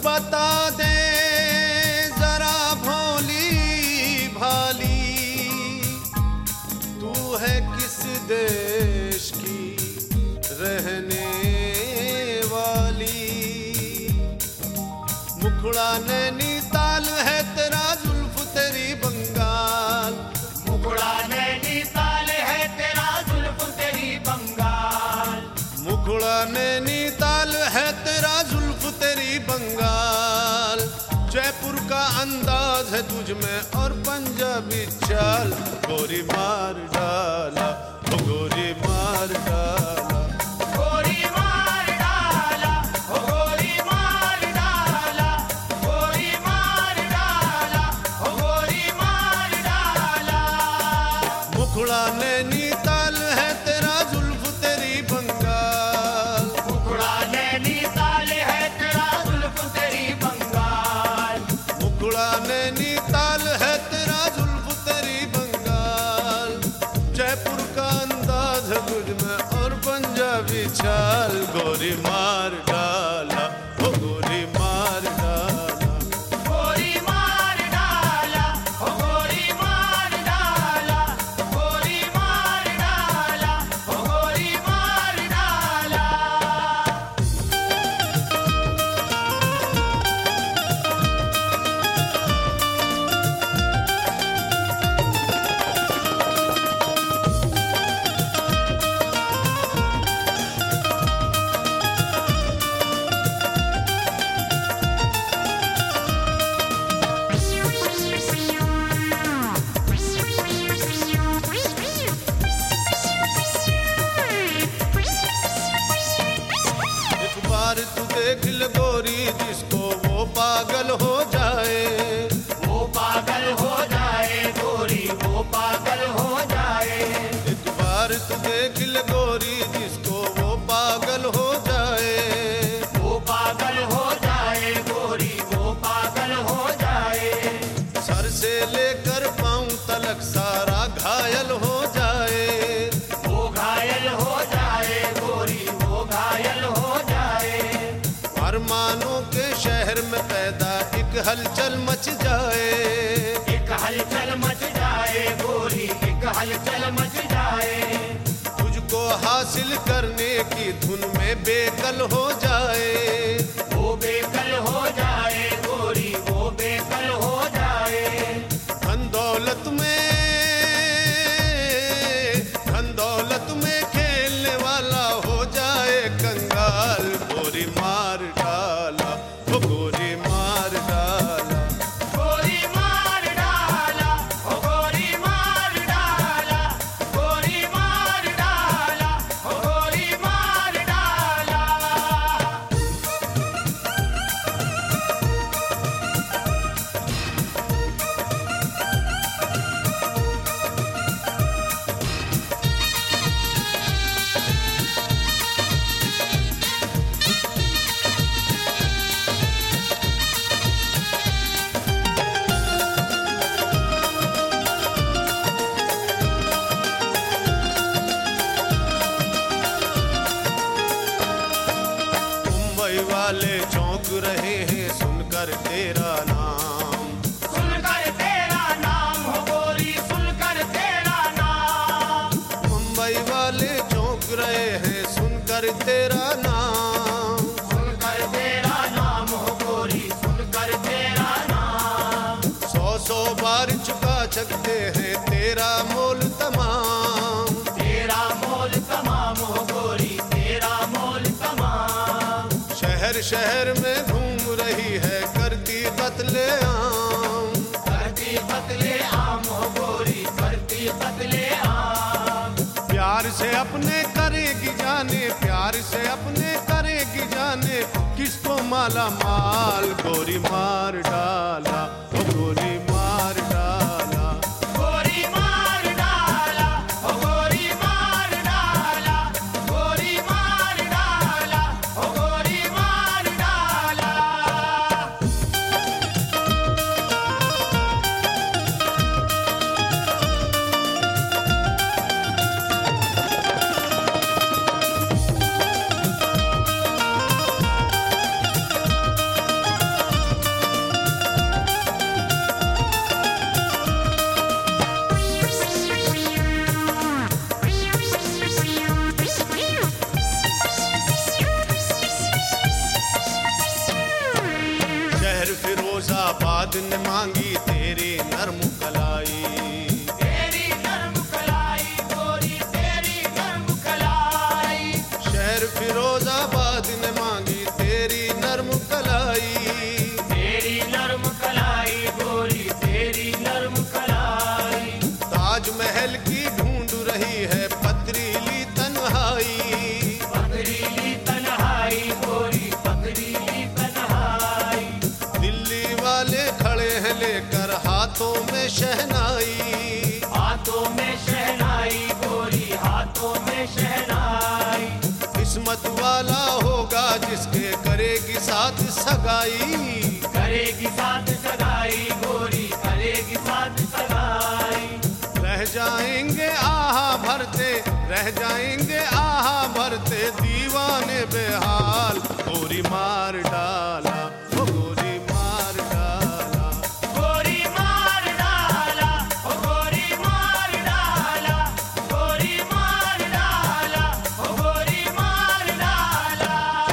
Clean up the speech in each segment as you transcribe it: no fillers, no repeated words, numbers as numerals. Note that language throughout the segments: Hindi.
बता दे जरा भोली भाली, तू है किस देश की रहने वाली। मुखड़ा नैनीताल है तेरा, जुल्फ तेरी बंगाल। मुखड़ा नैनीताल है तेरा, जुल्फ तेरी बंगाल। मुखड़ा नैनीताल है तेरा, जुल्फ तेरी बंगाल। जयपुर का अंदाज है तुझ में और पंजाबी चाल। गोरी मार डाला, ओ गोरी मार डाला, गोरी मार डाला, ओ गोरी मार डाला, गोरी मार डाला, ओ गोरी मार डाला। मुखड़ा नैनीताल है तेरा, जुल्फ तेरी बंगाल। मुखड़ा नैनीताल है तेरा, जुल्फ तेरी बंगाल। मुखड़ा नैनीताल है तेरा, जुल्फ तेरी बंगाल। जयपुर का अंदाज है तुझ में और पंजाबी चाल। गोरी मार डाला, ओ गोरी मार डाला, गोरी मार डाला, ओ गोरी मार डाला, गोरी मार डाला, ओ गोरी मार डाला। एक बार तू देख ले गोरी, जिसको वो पागल हो जाए। वो पागल हो जाए गोरी, वो पागल हो जाए। एक बार तू देख ले गोरी, जिसको वो पागल हो जाए। वो पागल हो जाए गोरी, वो पागल हो जाए। सर से लेकर पांव तलक सारा घायल हो जाए। वो घायल हो जाए गोरी, वो घायल हो जाए। अरमानों के शहर में पैदा एक हलचल मच जाए। एक हलचल मच जाए गोरी, एक हलचल मच जाए। तुझको हासिल करने की धुन में बेकल हो जाए। वो बेकल हो जाए गोरी, वो बेकल हो जाए। धन दौलत में खेलने वाला हो जाए कंगाल। गोरी मार डाला, ओ गोरी मार डाला, गोरी मार डाला, ओ गोरी मार डाला, गोरी मार डाला, ओ गोरी मार डाला। मुंबई वाले चौंक रहे हैं सुनकर तेरा नाम। सुनकर तेरा नाम हो गोरी, सुनकर तेरा नाम। मुंबई वाले चौंक रहे हैं सुनकर तेरा नाम। सुनकर तेरा नाम हो गोरी, सुनकर तेरा नाम। 100 बार चुका सकते हैं तेरा मोल तमाम। तेरा मोल तमाम हो गोरी, तेरा मोल तमाम। शहर शहर में घूम रही है करती कत्ले आम। करती कत्ले आम हो गोरी, करती कत्ले आम। प्यार से अपने करेगी जाने, प्यार से अपने करेगी जाने, किसको माला माल। गोरी मार डाला, ओ गोरी मार डाला, गोरी मार डाला, ओ गोरी मार डाला, गोरी मार डाला, ओ गोरी मार डाला। फिरोजाबाद ने मांगी तेरी नरम कलाई। तेरी नरम कलाई गोरी तेरी नरम कलाई। शहर फिरोजाबाद ने मांगी तेरी नरम कलाई। तेरी नरम कलाई गोरी तेरी नरम कलाई। ताजमहल की ढूंढ रही है पथरीली तन्हाई। पथरीली तन्हाई गोरी पथरीली तन्हाई। दिल्ली वाले खड़े हैं लेकर हाथों में शहनाई। हाथों में शहनाई गोरी हाथों में शहनाई। किस्मत वाला होगा जिसके करेगी साथ सगाई। करेगी साथ सगाई गोरी करेगी साथ सगाई। रह जाएंगे आहा भरते, रह जाएंगे आहा भरते दीवाने बेहाल। गोरी मार डाला ओ गोरी मार डाला। गोरी मार डाला ओ गोरी मार डाला। गोरी मार डाला ओ गोरी मार डाला।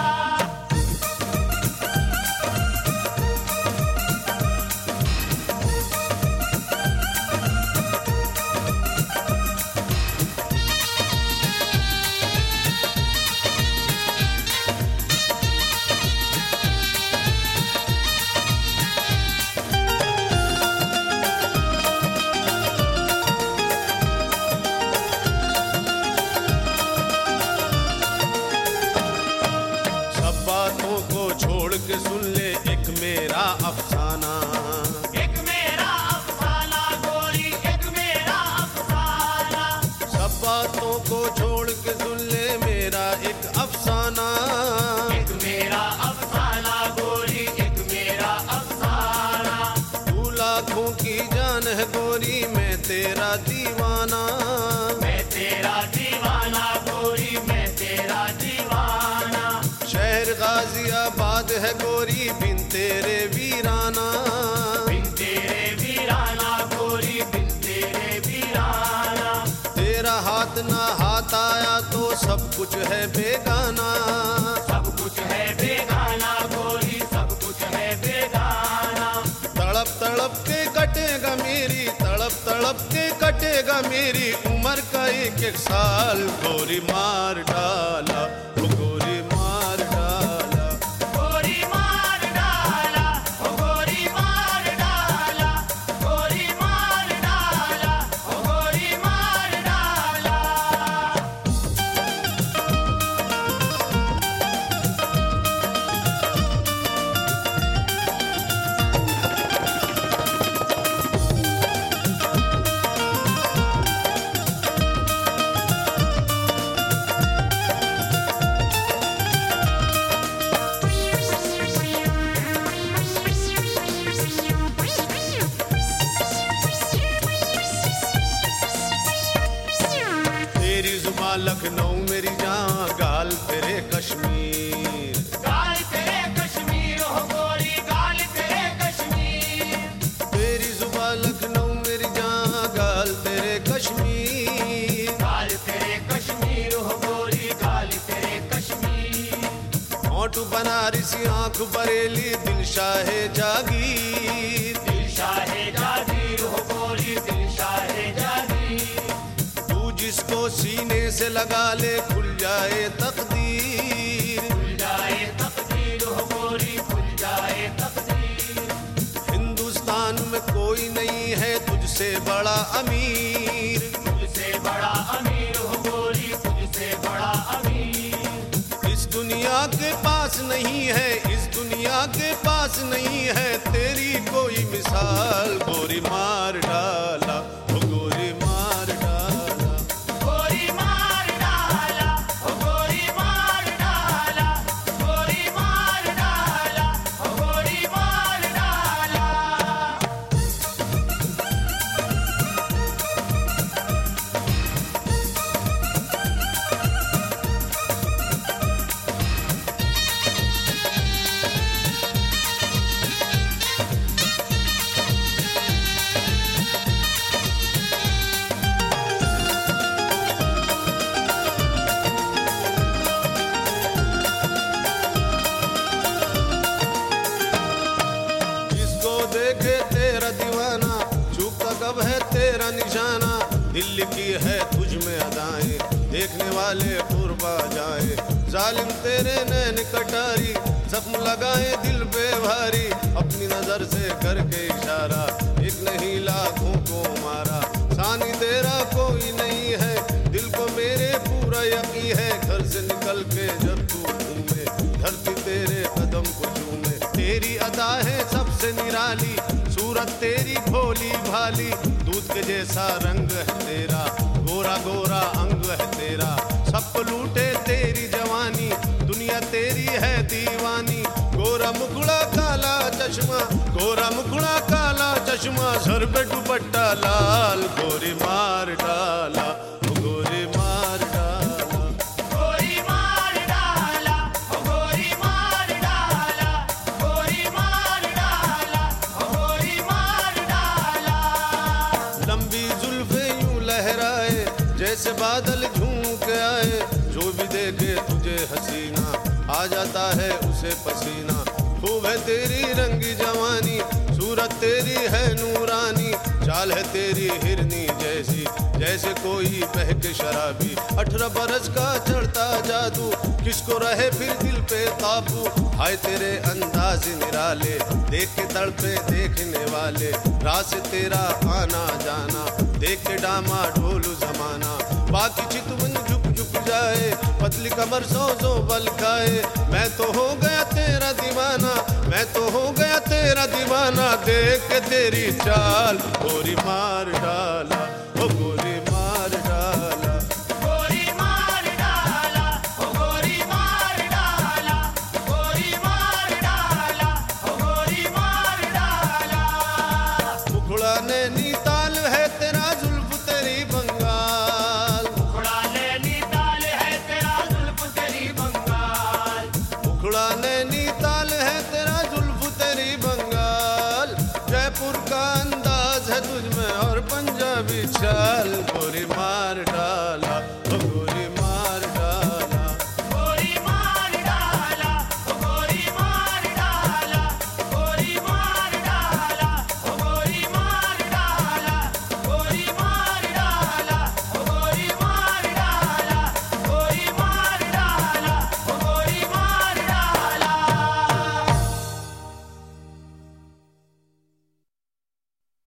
सब बातों को छोड़ के सुन ले एक मेरा अफसाना। एक मेरा अफसाना गोरी एक मेरा अफसाना। सब बातों को छोड़ के सुन ले मेरा एक अफसाना। एक मेरा अफसाना गोरी एक मेरा अफसाना। तू लाखों की जान है गोरी मैं तेरा दीवाना। मैं तेरा दीवाना गोरी मैं तेरा दीवाना। शहर गाजियाबाद है गोरी बिन तेरे वीराना। बिन तेरे वीराना गोरी बिन तेरे वीराना। तेरा हाथ ना हाथ आया तो सब कुछ है बेगाना। सब कुछ है बेगाना गोरी सब कुछ है बेगाना। तड़प तड़प के कटेगा मेरी, तड़प तड़प के कटेगा मेरी उम्र का एक एक साल। गोरी मार डाला ओ गोरी मार डाला। गोरी मार डाला ओ गोरी मार डाला। गोरी मार डाला ओ गोरी मार डाला। तेरी जुबान लखनऊ मेरी जहाँ गाल तेरे कश्मीर। गाल तेरे कश्मीर हो गोरी गाल तेरे कश्मीर। तेरी जुबान लखनऊ मेरी जहाँ गाल तेरे कश्मीर। गाल तेरे कश्मीर हो गोरी गाल तेरे कश्मीर। होंठ बनारसी आंख बरेली दिल शाहे जागीर। दिल शाहे जागीर हो गोरी दिल शाहे जागीर। तू जिसको सीने से लगा ले खुल जाए तकदीर। खुल जाए तकदीर हो गोरी खुल जाए तकदीर। हिंदुस्तान में कोई नहीं है तुझसे बड़ा अमीर। तुझसे बड़ा अमीर हो गोरी तुझसे बड़ा अमीर। इस दुनिया के पास नहीं है, इस दुनिया के पास नहीं है तेरी कोई मिसाल। गोरी मार डाला ओ गोरी मार डाला। गोरी मार डाला ओ गोरी मार डाला। गोरी मार डाला ओ गोरी मार डाला। की है तुझ में अदाएं, देखने वाले कुर्बा जाए। जालिम तेरे नैन कटारी, जख्म लगाए दिल पे भारी, अपनी नजर से करके इशारा, एक नहीं लाखों को मारा। सानी तेरा कोई नहीं है, दिल को मेरे पूरा यकीन है। घर से निकल के जब तू घूमे, धरती तेरे कदम को चूमे। तेरी अदा है सबसे निराली, सूरत तेरी भोली भाली। दूध के जैसा रंग है तेरा, गोरा गोरा अंग है तेरा। सबको लूटे तेरी जवानी, दुनिया तेरी है दीवानी। गोरा मुखड़ा काला चश्मा, गोरा मुखड़ा काला चश्मा, सर पे दुपट्टा लाल। गोरी मार डाला, गोरी मार डाला, गोरी मार डाला, ओ गोरी मार डाला, गोरी मार डाला, ओ गोरी मार डाला। लंबी जुल्फे यूं लहराए जैसे बादल झूम के आए। जो भी देखे तुझे हसीना, आ जाता है उसे पसीना। खूब है तेरी रंगी जवानी, सूरत तेरी है नूरानी। चाल है तेरी हिरनी जैसी, जैसे कोई बहके शराबी। 18 बरस का चढ़ता जादू, किसको रहे फिर दिल पे काबू। हाय तेरे अंदाज निराले, देख के तड़पे देखने वाले। रास तेरा आना जाना, देख के डामा ढोलू जमाना। बाकी चितवन झुक झुक जाए, पतली कमर सौ बल खाए। मैं तो हो गया तेरा दीवाना, मैं तो हो गया तेरा दीवाना। देख के तेरी चाल, गोरी मार डाला, ओ गोरी मार डाला। गोरी मार डाला, ओ गोरी मार डाला, गोरी मार डाला, ओ गोरी मार डाला। मुखड़ा नैनी ताल है तेरा, जुल्फ तेरी बंगाल। मुखड़ा नैनीताल है तेरा, जुल्फ तेरी बंगाल। मुखड़ा नैनी ताल है तेरा, जुल्फ तेरी बंगाल। जयपुर का अंदाज है तुझ में और पंजाबी चाल। गोरी मार डाला,